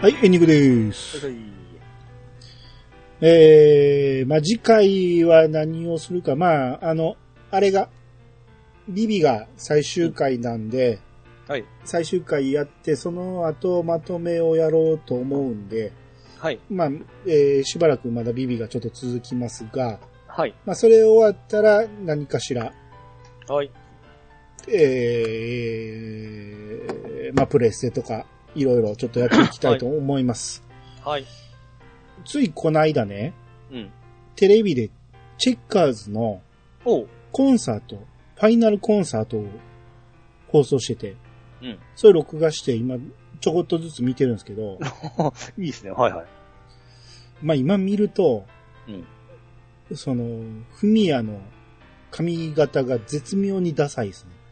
はい、エンディングです。 はい。 まあ、次回は何をするか、まあ、あれが、ビビが最終回なんで、 はい。 最終回やって、その後まとめをやろうと思うんで、 はい。 まあ、しばらくまだビビがちょっと続きますが、 はい。 まあ、それ終わったら何かしら、 はい。 まあ、プレステとか、いろいろちょっとやっていきたいと思います。 はい。 ついこの間ね、 うん。 テレビでチェッカーズのおう。 コンサート、ファイナルコンサートを放送してて、 うん。 それ録画して今ちょこっとずつ見てるんですけど、 いいですね。はいはい。 まあ今見ると、 うん。 その、フミヤの髪型が絶妙にダサいですね。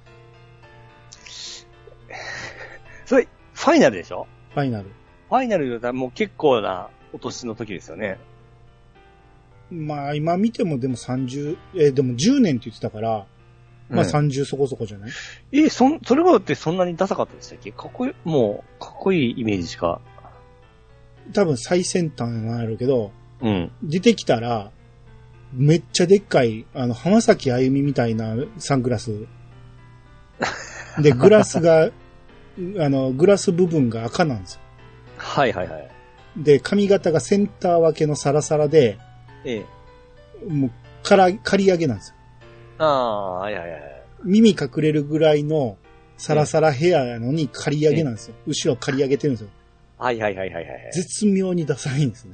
それ、ファイナルでしょ？ ファイナル。 ファイナルだもう結構なお年の時ですよね。 まあ今見てもでも30、でも10年って言ってたから、まあ30そこそこじゃない？ それがってそんなにダサかったでしたっけ？かっこいい、もう、かっこいいイメージしか。 多分最先端になるけど、 うん。 出てきたら、めっちゃでっかい、浜崎あゆみみたいなサングラス。で、グラスが、グラス部分が赤なんですよ。 はいはいはい。 で、髪型がセンター分けのサラサラで、 ええ。 もう、刈り上げなんですよ。 ああ、はいはいはい。 耳隠れるぐらいのサラサラヘアやのに刈り上げなんですよ。後ろ刈り上げてるんですよ。 はいはいはいはいはい。 絶妙にダサいんですね。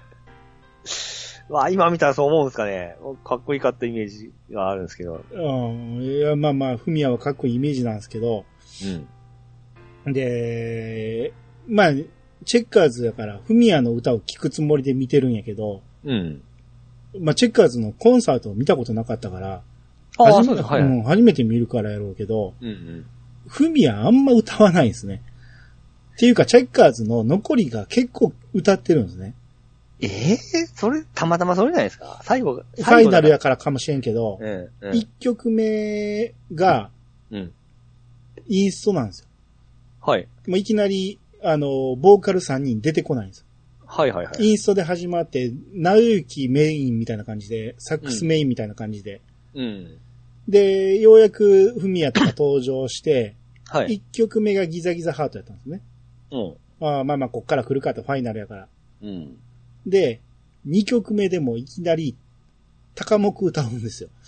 わあ、今見たらそう思うんですかね。かっこいいかったイメージがあるんですけど。 いや、まあまあ、フミヤはかっこいいイメージなんですけど、 うん。 で、まあ、チェッカーズだから、フミヤの歌を聴くつもりで見てるんやけど、 うん。 まあ、チェッカーズのコンサートを見たことなかったから、 そうです、はい、はい。 初めて見るからやろうけど、 うんうん。 フミヤあんま歌わないんですね。っていうか、チェッカーズの残りが結構歌ってるんですね。 それ、たまたまそれじゃないですか？最後ファイナルやからかもしれんけど、 うん。 1曲目が、インストなんですよ。 はい。 もういきなり、ボーカル3人出てこないんですよ。 はいはいはい。 インストで始まって、なゆきメインみたいな感じで、サックスメインみたいな感じで。 うん。 で、ようやくフミヤとか登場して、 はい。 1曲目がギザギザハートやったんですね。 うん。 まあまあ、こっから来るかと、ファイナルやから。 うん。 で、2曲目でもいきなり、高目歌うんですよ。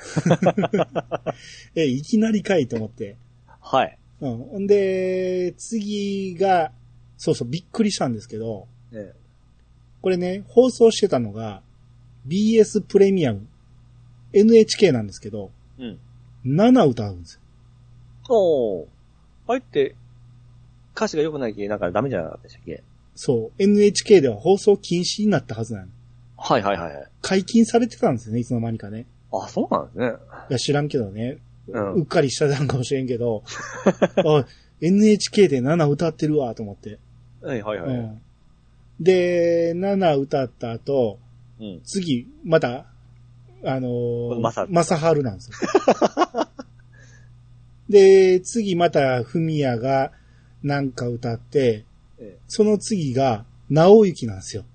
いきなりかいと思って。 はい。 うん。で、次が、そうそう、びっくりしたんですけど、これね、放送してたのが、BS プレミアム、NHK なんですけど、 うん。 7歌うんですよ。 おー。あれって、歌詞が良くないけなんかダメじゃなかったでしたっけ？ そう。NHK では放送禁止になったはずなの。 はいはいはい。 解禁されてたんですよね、いつの間にかね。 あ、そうなんですね。 いや、知らんけどね。 うん。 うっかりしたんかもしれんけど、あ、NHK で7歌ってるわ、と思って。 はいはいはい。 うん、で、7歌った後、 うん、 次、また、まさはるなんですよ。で、次また、ふみやがなんか歌って、その次が、なおゆきなんですよ。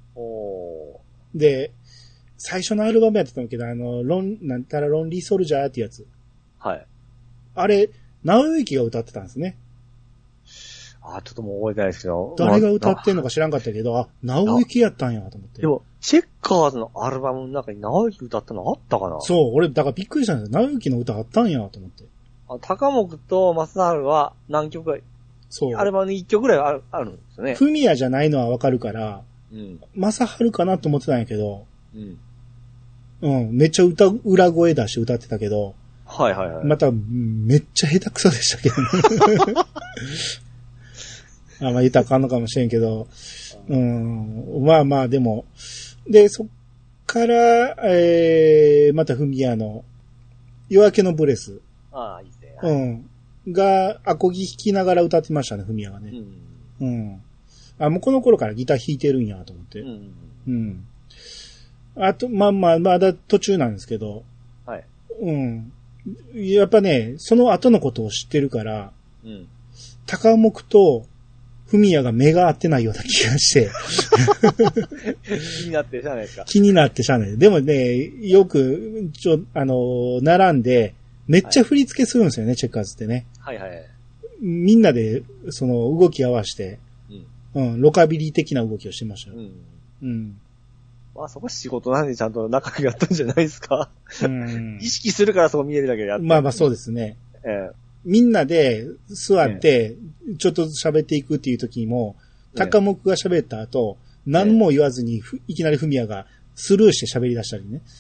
で、最初のアルバムやってたんだけど、なんたらロンリーソルジャーってやつ。 はい。 あれ、なおゆきが歌ってたんですね。 ちょっともう覚えてないですけど。 誰が歌ってんのか知らんかったけど、なおゆきやったんやと思って。 でも、チェッカーズのアルバムの中になおゆき歌ったのあったかな？ そう、俺、だからびっくりしたんですよ。なおゆきの歌あったんやと思って。 高木と正治は何曲か、そう。アルバムに1曲ぐらいあるんですよね。 フミヤじゃないのはわかるから、 うん。 正治かなと思ってたんやけど、 うん。 うん、めっちゃ裏声出して歌ってたけど、 はいはいはい。 また、めっちゃ下手くそでしたけどね。まあ言ったらあかんのかもしれんけど、まあまあでも、で、そっから、またフミヤの夜明けのブレス。 いいですね。 が、アコギ弾きながら歌ってましたね、フミヤがね。もうこの頃からギター弾いてるんやと思って。あと、まだ途中なんですけど。 はい。 やっぱね、その後のことを知ってるから、高木とフミヤが目が合ってないような気がして。 気になってしゃあないですか。 気になってしゃあない。でもね、よく、並んで、めっちゃ振り付けするんですよね、チェッカーズってね。 はいはい。 みんなで、動き合わせて、ロカビリー的な動きをしてましたよ。 まあそこ仕事なんでちゃんと仲良くやったんじゃないですか。意識するからそう見えるだけでやって。 まあまあそうですね。みんなで座って、ちょっと喋っていくっていう時にも、高木が喋った後、何も言わずにいきなりフミヤがスルーして喋り出したりね。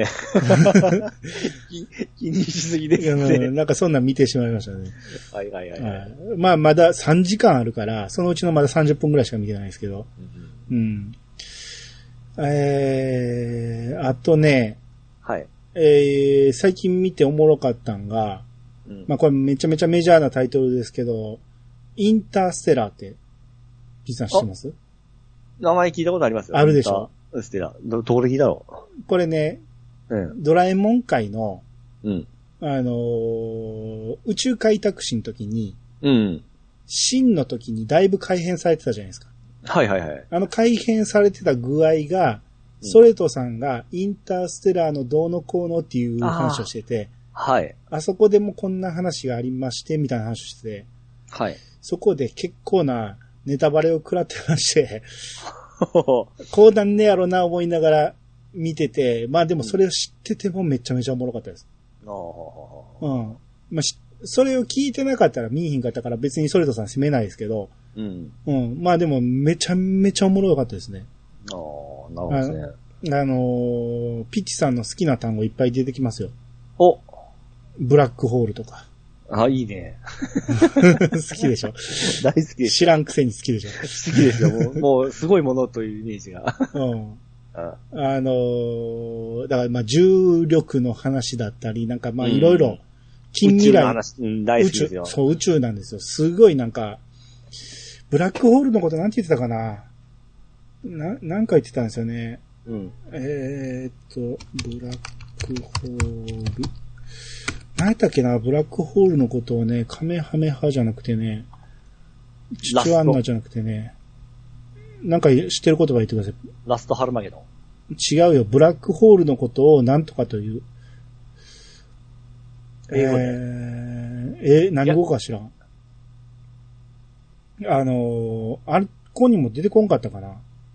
気にしすぎですね。 なんかそんなん見てしまいましたね。 はいはいはい。 まあまだ3時間あるから、そのうちのまだ30分ぐらいしか見てないですけど。あとね、 はい。 最近見ておもろかったんが、まあこれめちゃめちゃメジャーなタイトルですけど、インターステラーって、実は知ってます？ 名前聞いたことありますよ。 あるでしょ？ ステラ。どこで聞いたの？ これね、ドラえもん界の、宇宙開拓史の時に、真の時にだいぶ改変されてたじゃないですか。 はいはいはい。 改変されてた具合が、ソレトさんがインターステラーのどうのこうのっていう話をしてて、 はい。 あそこでもこんな話がありまして、みたいな話をしてて、 はい。 そこで結構なネタバレを食らってまして、こうなんねやろな思いながら見てて、まあでもそれを知っててもめちゃめちゃおもろかったです。まあ、それを聞いてなかったら見えひんかったから別にソレトさん責めないですけど、まあでもめちゃめちゃおもろかったですね。 なるほどですね。 ピッチさんの好きな単語いっぱい出てきますよ。ブラックホールとか。 いいね。 好きでしょ。 大好きです。 知らんくせに好きでしょ。 好きですよ。もうすごいものというイメージが。 だからまあ重力の話だったり、なんかまあいろいろ近未来。 宇宙の話、大好きですよ。 そう、宇宙なんですよ。すごいなんか、ブラックホールのことなんて言ってたかな。なんか言ってたんですよね。ブラックホール。何やったっけな、ブラックホールのことをね、カメハメハじゃなくてね、チチュアンナじゃなくてね、なんか知ってる言葉言ってください。 ラストハルマゲドン。 違うよ、ブラックホールのことを何とかという。何語か知らん。あっこにも出てこんかったかな。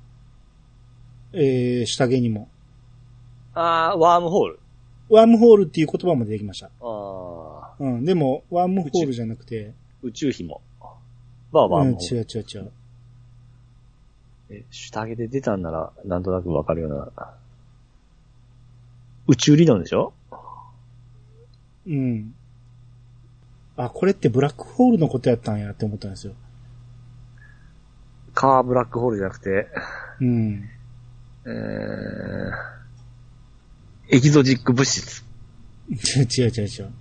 下着にも。 ワームホール。 ワームホールっていう言葉も出てきました。でも、ワームホールじゃなくて。 宇宙紐。ワームホール。 違う。 下着で出たんなら、なんとなくわかるような。宇宙理論でしょ？ これってブラックホールのことやったんやって思ったんですよ。 ブラックホールじゃなくて。エキゾジック物質。 違う。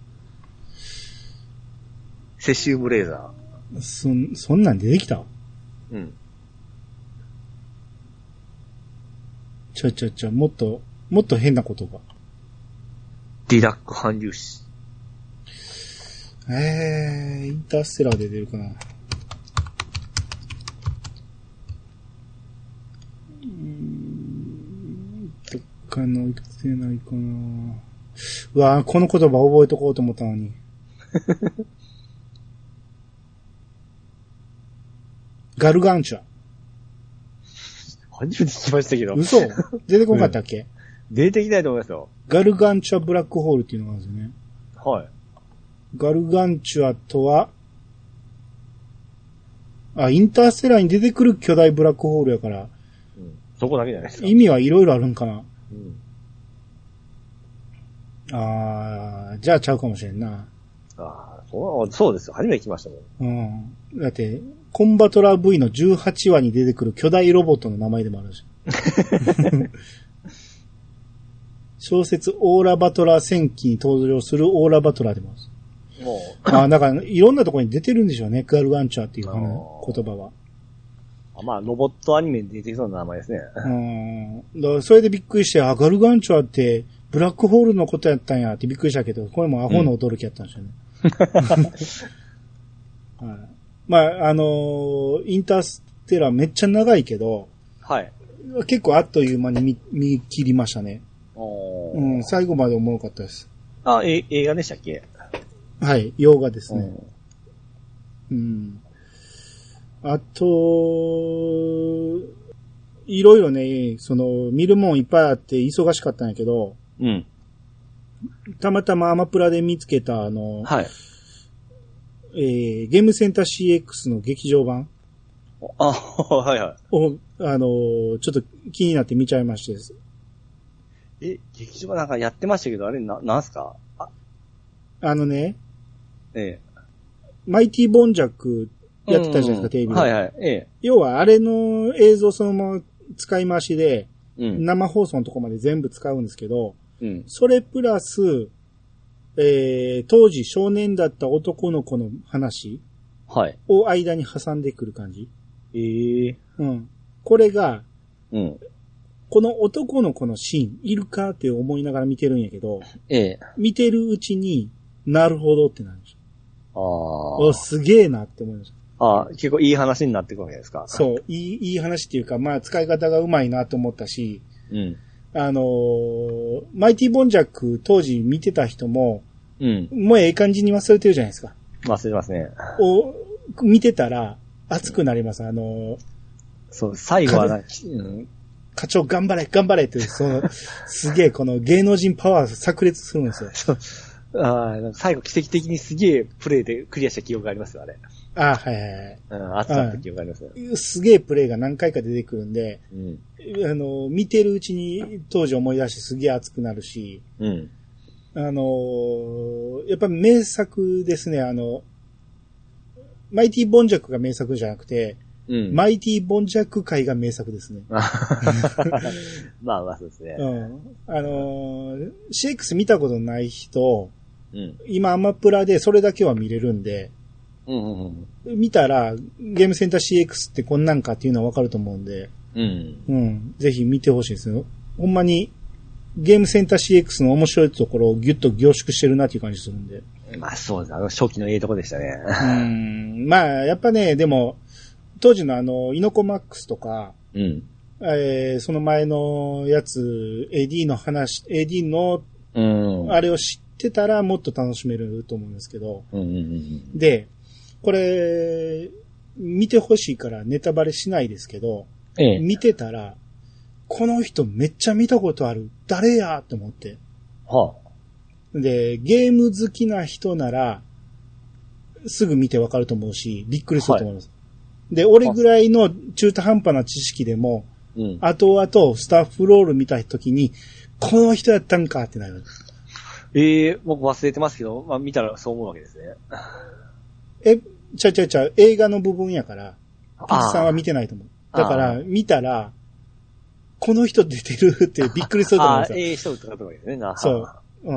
セシウムレーザー。そんなん出てきた？もっと変なことが。 ディラック反粒子。 インターステラーで出るかな。どっかの出ないかな。うわぁ、この言葉覚えとこうと思ったのに。ガルガンチュア。 初めて聞きましたけど。 嘘？出てこなかったっけ？ 出てきないと思いますよ。 ガルガンチュアブラックホールっていうのがあるんですよね。 はい。 ガルガンチュアとは、インターステラーに出てくる巨大ブラックホールやから。 そこだけじゃないですか。 意味はいろいろあるんかな。じゃあちゃうかもしれんな。 そうですよ。初めて聞きましたもん。だって、コンバトラー V の18話に出てくる巨大ロボットの名前でもあるし。小説オーラバトラー戦記に登場するオーラバトラーでもある。なんか、いろんなところに出てるんでしょうね。ガルガンチャーっていう言葉は。 ロボットアニメに出てきそうな名前ですね。 だからそれでびっくりして、ガルガンチャーってブラックホールのことやったんやってびっくりしたけど、これもアホの驚きやったんですよね。 まあ、インターステラーめっちゃ長いけど、 はい。 結構あっという間に見切りましたね。うん、最後までおもろかったです。 あ、映画でしたっけ？ はい、洋画ですね。うん。あと、いろいろね、見るもんいっぱいあって忙しかったんやけど、 うん。 たまたまアマプラで見つけたはい。ゲームセンター CX の劇場版はいはい。 を、ちょっと気になって見ちゃいましてです。 劇場版なんかやってましたけど、あれなんすか？ ね、マイティボンジャックやってたじゃないですか、テレビで。 はいはい。 要は、あれの映像そのまま使い回しで、 生放送のとこまで全部使うんですけど、 それプラス、当時少年だった男の子の話を間に挟んでくる感じ。これが、この男の子のシーン、いるかって思いながら見てるんやけど、見てるうちになるほどってなるんですよ。すげえなって思いました。 結構いい話になってくるわけですか？ そう、いい話っていうか、まあ使い方がうまいなと思ったし、マイティボンジャック当時見てた人も、もうええ感じに忘れてるじゃないですか。 忘れますね。 見てたら熱くなります。 そう、最後は課長頑張れ頑張れって、すげえこの芸能人パワー炸裂するんですよ。 最後奇跡的にすげえプレイでクリアした記憶がありますよ、あれ。 はいはいはい。 熱かった記憶がありますよ。 すげえプレイが何回か出てくるんで、見てるうちに当時思い出してすげえ熱くなるし、やっぱ名作ですね、マイティボンジャックが名作じゃなくて、マイティボンジャック界が名作ですね。 まあそうですね。 CX 見たことない人、今アマプラでそれだけは見れるんで、見たらゲームセンター CX ってこんなんかっていうのはわかると思うんで、ぜひ見てほしいですよ。ほんまにゲームセンター CX の面白いところをギュッと凝縮してるなっていう感じするんで。 まあそうです。初期のいいとこでしたね。 まあやっぱね、でも、当時のイノコマックスとか、その前のやつ、AD のあれを知ってたらもっと楽しめると思うんですけど、で、これ、見てほしいからネタバレしないですけど、見てたら、この人めっちゃ見たことある。誰やって思って。で、ゲーム好きな人なら、すぐ見てわかると思うし、びっくりすると思います。で、俺ぐらいの中途半端な知識でも、後々スタッフロール見たときに、この人やったんかってなる。 僕忘れてますけど、まあ見たらそう思うわけですね。 映画の部分やから、ピッチさんは見てないと思う。だから、見たら、この人出てるってびっくりすると思うんですよ。 人ってことわけですね。 そう。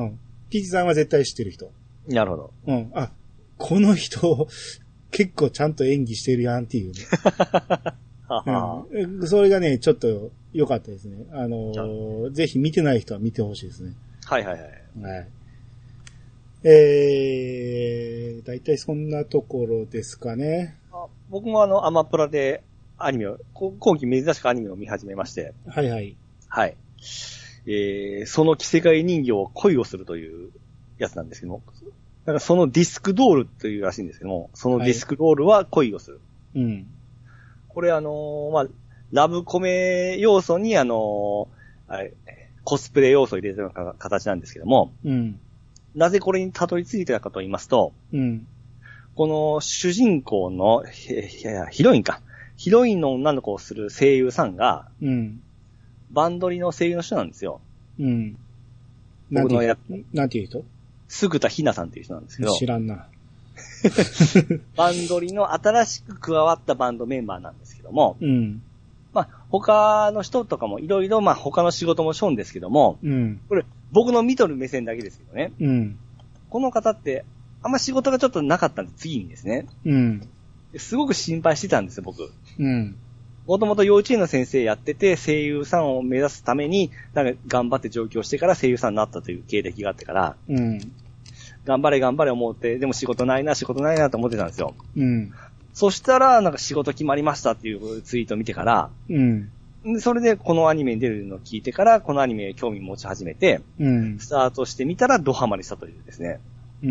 ピッチさんは絶対知ってる人。 なるほど。 この人、結構ちゃんと演技してるやんっていうね。それがね、ちょっと良かったですね。ぜひ見てない人は見てほしいですね。 はい。 だいたいそんなところですかね。 僕もアマプラでアニメを、今期珍しくアニメを見始めまして。はい。その着せ替え人形を恋をするというやつなんですけども、なんかそのディスクドールというらしいんですけども、そのディスクドールは恋をする。これラブコメ要素にコスプレ要素を入れたような形なんですけども、なぜこれにたどり着いたかと言いますと、この主人公のヒロインの女の子をする声優さんが、バンドリの声優の人なんですよ。 なんていう人？ 菅田ひなさんっていう人なんですけど。 知らんな。 バンドリの新しく加わったバンドメンバーなんですけども、他の人とかもいろいろ他の仕事もしょんですけども、これ僕の見とる目線だけですけどね、この方ってあんま仕事がちょっとなかったんで次にですね、すごく心配してたんですよ僕。もともと幼稚園の先生やってて声優さんを目指すためになんか頑張って上京してから声優さんになったという経歴があってから、頑張れ思ってでも仕事ないなと思ってたんですよ。 そしたら、なんか仕事決まりましたっていうツイートを見てから、うん。それでこのアニメに出るのを聞いてから、このアニメに興味持ち始めて、うん。スタートしてみたらドハマりしたというですね。うん、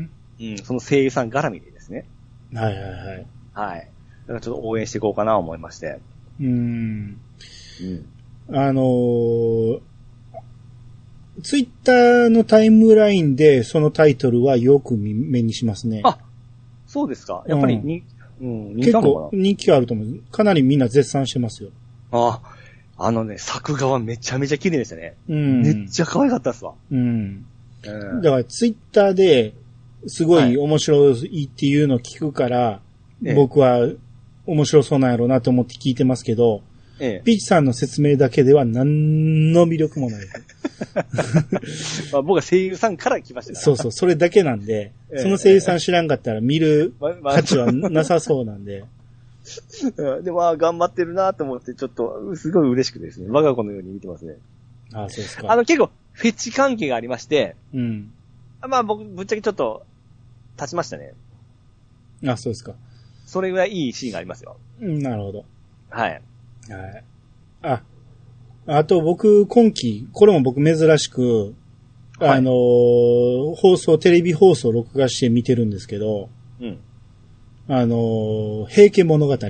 その声優さん絡みでですね。 はいはいはい。 はい。だからちょっと応援していこうかなと思いまして。うん。 ツイッターのタイムラインでそのタイトルはよく目にしますね。 あ、そうですか。やっぱり結構人気あると思う。かなりみんな絶賛してますよ。 作画はめちゃめちゃ綺麗でしたね。うん。めっちゃ可愛かったっすわ。うん。 だからツイッターですごい面白いっていうのを聞くから、僕は面白そうなんやろうなと思って聞いてますけど、ピーチさんの説明だけでは何の魅力もない。 まあ僕は声優さんから来ましたから。 そうそう、それだけなんで、その声優さん知らんかったら見る価値はなさそうなんで。 で、まあ頑張ってるなと思って、ちょっと、すごい嬉しくてですね、我が子のように見てますね。 ああ、そうですか。 結構、フェチ関係がありまして、うん。まあ僕、ぶっちゃけちょっと、立ちましたね。 あ、そうですか。 それぐらいいいシーンがありますよ。 なるほど。 はい。 はい。あと僕、今期、これも僕珍しく、はい、テレビ放送を録画して見てるんですけど、うん。平家物語。こ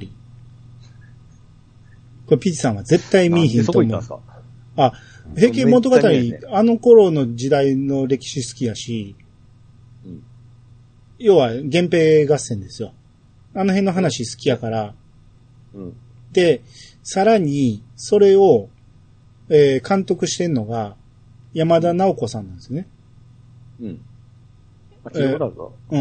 れピチさんは絶対見えへんと思う。そこ行ったんですか？あ、平家物語、あの頃の時代の歴史好きやし、うん、要は源平合戦ですよ。あの辺の話好きやから、うん、で、さらに、それを、監督してんのが、山田直子さんなんですね。うん。 聞いたことあるぞ。 うん。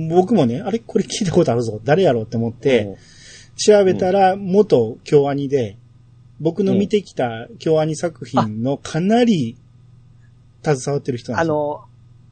僕もね、あれこれ聞いたことあるぞ。誰やろうって思って、調べたら、元京アニで、僕の見てきた京アニ作品のかなり、携わってる人なんですよ。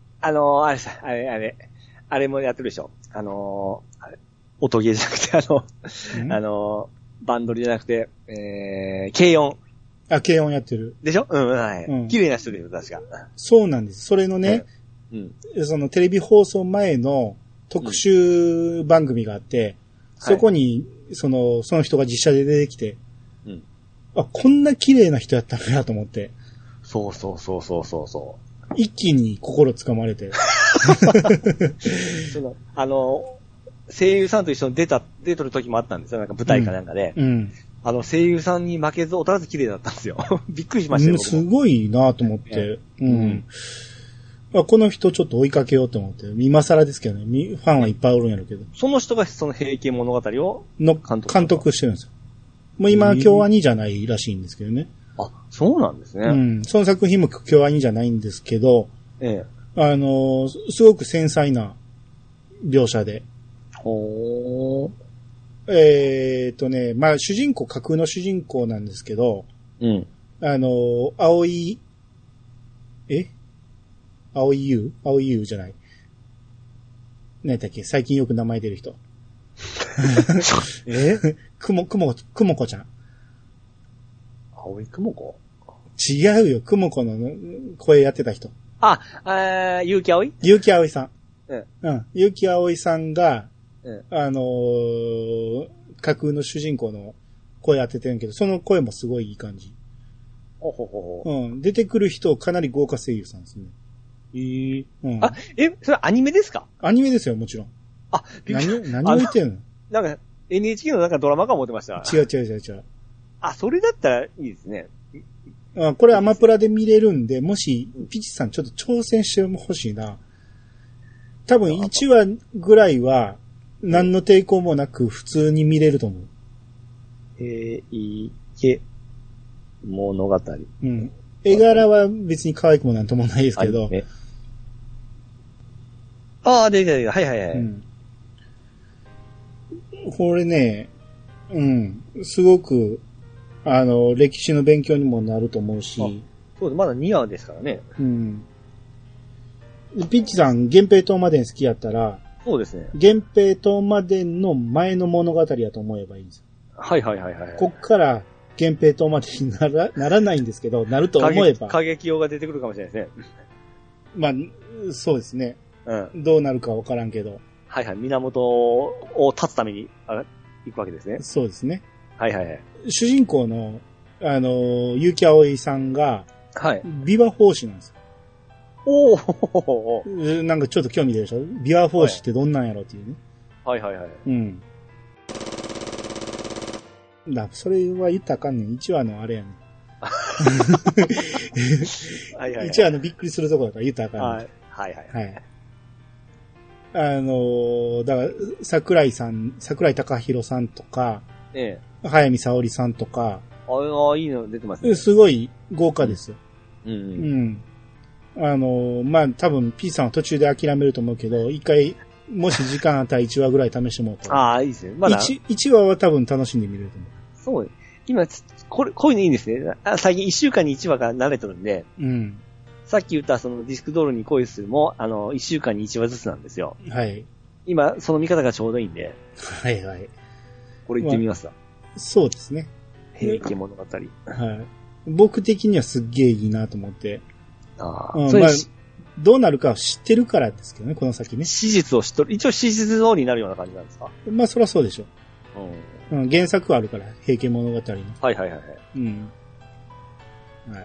あれもやってるでしょ。音ゲーじゃなくて、バンドリじゃなくて、軽音。 あ、軽音やってる。 でしょ？うん、はい。うん、綺麗な人ですよ、確か。 そうなんです。それのね、そのテレビ放送前の特集番組があって、そこに、その人が実写で出てきて、こんな綺麗な人やったんだと思って。 そう。 一気に心つかまれて。 声優さんと一緒に出とる時もあったんですよ。なんか舞台かなんかで。声優さんに負けず劣らず綺麗だったんですよ。びっくりしましたよ。 すごいなと思って。この人ちょっと追いかけようと思って。今更ですけどね。ファンはいっぱいおるんやろうけど。 その人がその平家物語を監督してるんですよ。もう今、京アニじゃないらしいんですけどね。 あ、そうなんですね。 その作品も京アニじゃないんですけど、すごく繊細な描写で。まあ、架空の主人公なんですけど、青井優じゃない。何だっけ最近よく名前出る人。くもこちゃん。 青井くもこ？ 違うよ、くもこの声やってた人。 結城葵？ 結城葵さん。結城葵さんが、架空の主人公の声当ててるけど、その声もすごいいい感じ。出てくる人かなり豪華声優さんですね。 それアニメですか？ アニメですよ、もちろん。何を言ってんの？ なんか NHK のなんかドラマか思ってました。 違う。 それだったらいいですね。 これアマプラで見れるんで、もしピチさんちょっと挑戦してほしいな。多分1話ぐらいは何の抵抗もなく普通に見れると思う。 物語。 絵柄は別に可愛くもなんともないですけど。 で、はい。 これね、すごく、歴史の勉強にもなると思うし。 そうです、まだ2話ですからね。 ピッチさん、源平東馬伝好きやったら、 そうですね。 源平東馬伝の前の物語やと思えばいいんですよ。 はい。 こっから、源平東馬伝にならないんですけど、なると思えば。 過激用が出てくるかもしれないですね。 まあ、そうですね。どうなるかわからんけど。 はいはい、源を立つために行くわけですね。 そうですね。 はいはいはい。 主人公の、結城葵さんが、 はい。 琵琶法師なんですよ。 おーなんかちょっと興味出るでしょ？琵琶法師ってどんなんやろっていうね。 はいはいはい。 うん。それは言ったらあかんねん。1話のあれやねん。 はいはいはい、 1話のびっくりするところだから言ったらあかんねん。 はいはいはい。 はい。だから、桜井貴弘さんとか、早見沙織さんとか、 いいの出てますね。 すごい豪華ですよ。 うん。 まあ、多分 P さんは途中で諦めると思うけど、一回、もし時間あったら1話ぐらい試してもらったら。 いいですね。まだ。 1話は多分楽しんで見れると思う。 そう。今、こういうのいいんですね。最近1週間に1話が慣れてるんで。 うん。 さっき言ったそのディスクドールに恋するも、1週間に1話ずつなんですよ。 はい。 今、その見方がちょうどいいんで。 はいはい。 これ言ってみますわ。 そうですね。 平家物語。はい。 僕的にはすっげえいいなと思って。 まあ、 どうなるか知ってるからですけどね、この先ね。 史実を知っとる。一応史実通りになるような感じなんですか？ まあ、そりゃそうでしょ。原作はあるから、平家物語の。 はいはいはい。 うん。はい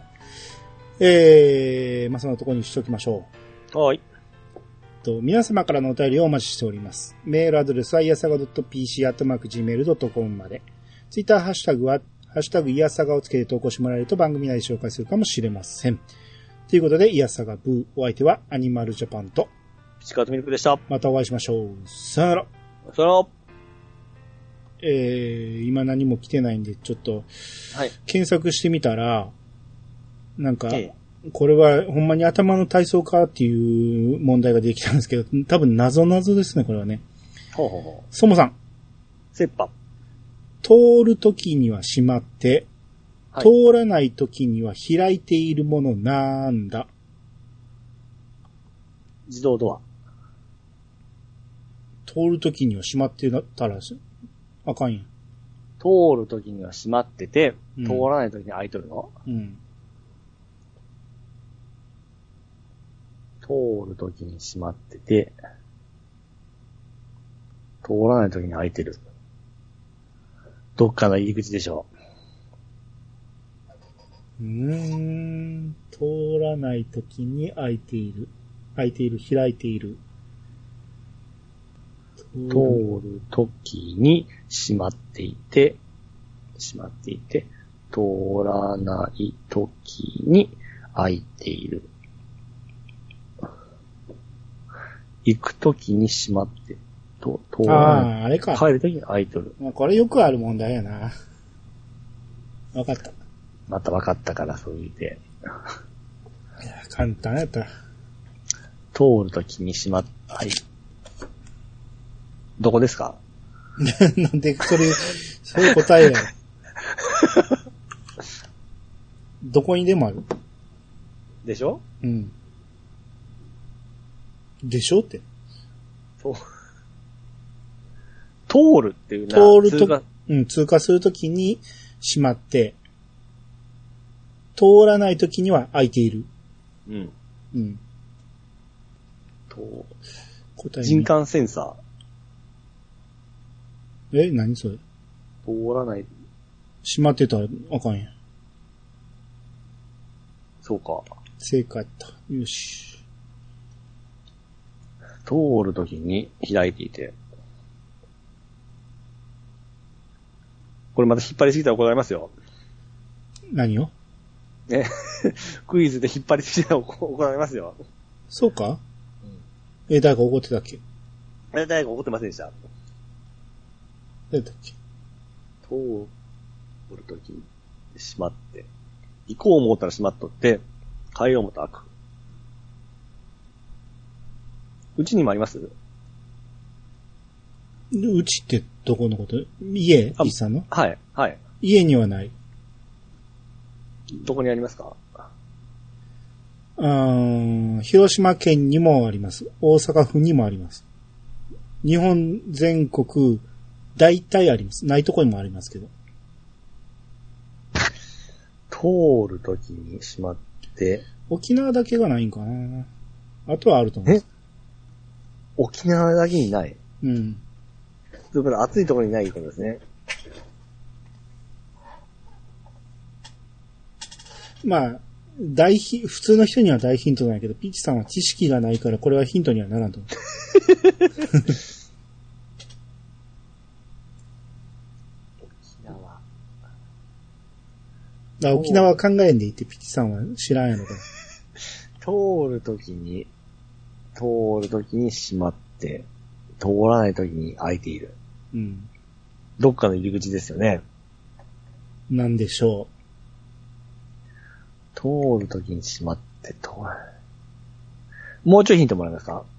。まあ、そのところにしときましょう。はい。 皆様からのお便りをお待ちしております。メールアドレスは、いやさが .pc@gmail.com まで。ツイッターハッシュタグは、ハッシュタグいやさがをつけて投稿してもらえると番組内で紹介するかもしれません。ということで、いやさがブー、お相手はアニマルジャパンと、 ピチカートミルクでした。 またお会いしましょう。さよなら。 さよなら。 今何も来てないんで、ちょっと、検索してみたら、なんか、これはほんまに頭の体操かっていう問題ができたんですけど、多分謎ですね、これはね。そもさん。 切羽。 通るときには閉まって、通らないときには開いているものなんだ？ 自動ドア。 通るときには閉まってたら、あかんやん。 通るときには閉まってて、通らないときに開いとるの？ うん。 通るときに閉まってて、通らないときに開いてる。どっかの入り口でしょう。通らないときに開いている。開いている、開いている。 通るときに閉まっていて、通らないときに開いている。行くときに閉まって、通らない。 あれか。 帰るときに開いとる。 これよくある問題やな。わかった。 またわかったから、そう言って。 いや、簡単やった。 通るときに閉まっ、はい。どこですか？ なんで、そういう答えや。どこにでもある。 でしょ？ うん。でしょって。 通るっていうのは通過するときに閉まって、通らないときには開いている。 うん。 うん。 人感センサー。何それ？ 通らない。 閉まってたらあかんやん。 そうか。 正解やった。よし。 通るときに開いていて。これまた引っ張りすぎたら怒られますよ。 何を？ クイズで引っ張りすぎたら怒られますよ。 そうか？誰か怒ってたっけ？ 誰か怒ってませんでした？ 誰だっけ？ 通るときに閉まって。行こう思ったら閉まっとって、帰ろう思ったら開く。うちにもあります？ うちってどこのこと？家？一さんの？ はい、はい。 家にはない。 どこにありますか？ 広島県にもあります。大阪府にもあります。日本全国、大体あります。ないとこにもありますけど。 通るときに閉まって。 沖縄だけがないんかな。あとはあると思う。 沖縄だけにない？ うん。 ということは暑いところにないことですね。 まあ、普通の人には大ヒントなんやけど、ピッチさんは知識がないから、これはヒントにはならんと思う。沖縄考えんでいて、ピッチさんは知らんやろから。 通るときに閉まって、通らないときに開いている。 うん。 どっかの入り口ですよね。 なんでしょう。通るときに閉まって通らない。もうちょいヒントもらえますか？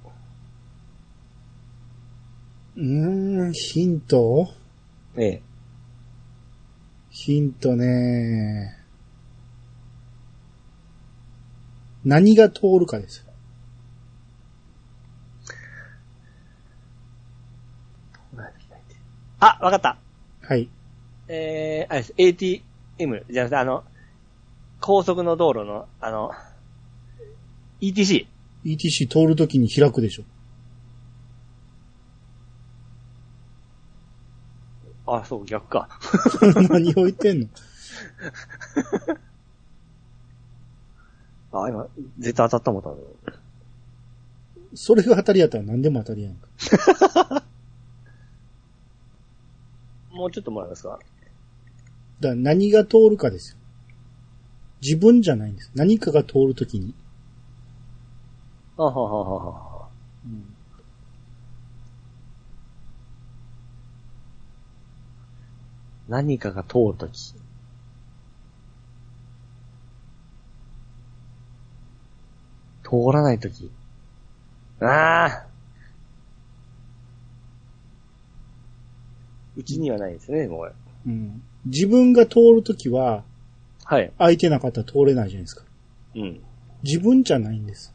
ヒント？ ええ。 ヒントね。何が通るかです。 あ、わかった。 はい。 あれです。ATM じゃなくて、高速の道路の、ETC。 ETC 通るときに開くでしょ。 あ、そう、逆か。 何を言ってんの？ あ、今、絶対当たったもんだ。 それが当たりやったら何でも当たりやんか。 もうちょっともらえますか？ だから何が通るかですよ。自分じゃないんです。何かが通るときに。 ははははは。 うん。 何かが通るとき。通らないとき。うちにはないですね、もう。 うん。自分が通るときは、 はい。 空いてなかったら通れないじゃないですか。 うん。 自分じゃないんです。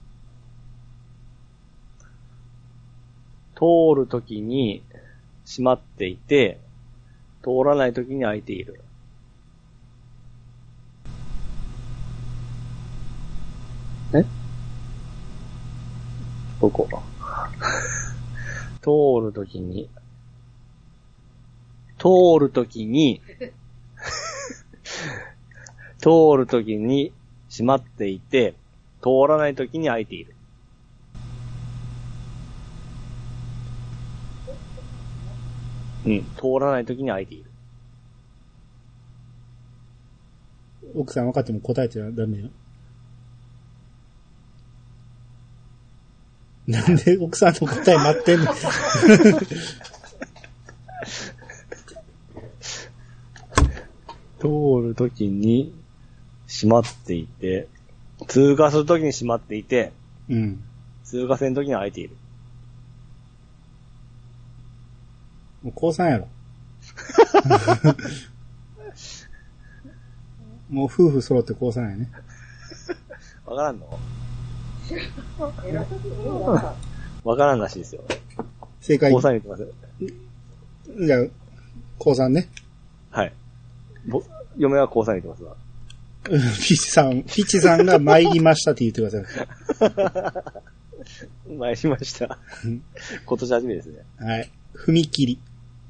通るときに閉まっていて、通らないときに開いている。どこ通るときに、閉まっていて、通らないときに開いている。うん、通らないときに開いている。 奥さん分かっても答えてはダメよ。なんで奥さんの答え待ってんの？ 通るときに閉まっていて、通過するときに閉まっていて、 うん。 通過線のときに開いている。 もう高3やろ。もう夫婦揃って高3やね。 わからんの？わからんらしいですよ。 正解。 高3言ってます。 じゃあ、高3ね。 はい。嫁は高3言ってますわ。 ピッチさんが参りましたって言ってください。参りました。今年初めですね。 はい。踏切。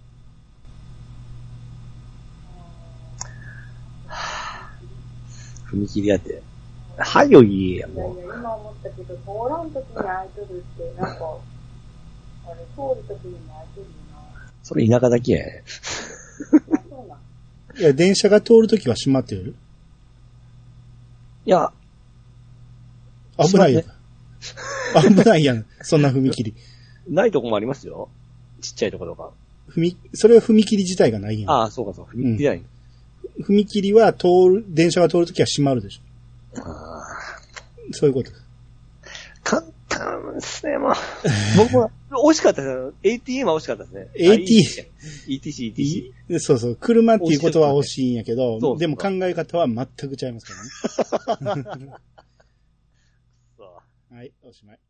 踏切やって。はよいいや、もう。 いやいや、今思ったけど、通らんときに空いとるって、なんか、あれ、通るときに空いてるな。 それ田舎だけやね。 あ、そうなん。 いや、電車が通るときは閉まってる？ いや。 危ないよ。危ないやん。そんな踏切。 ないとこもありますよ。ちっちゃいところとか。 それは踏切自体がないやん。 ああ、そうかそう。踏切ない、 踏切は電車が通るときは閉まるでしょ。そういうこと。 簡単ですね、もう。僕は、惜しかったです。ATM は惜しかったですね。ETC。 そうそう。車っていうことは惜しいんやけど、 そうでも考え方は全く違いますからね。はい、おしまい。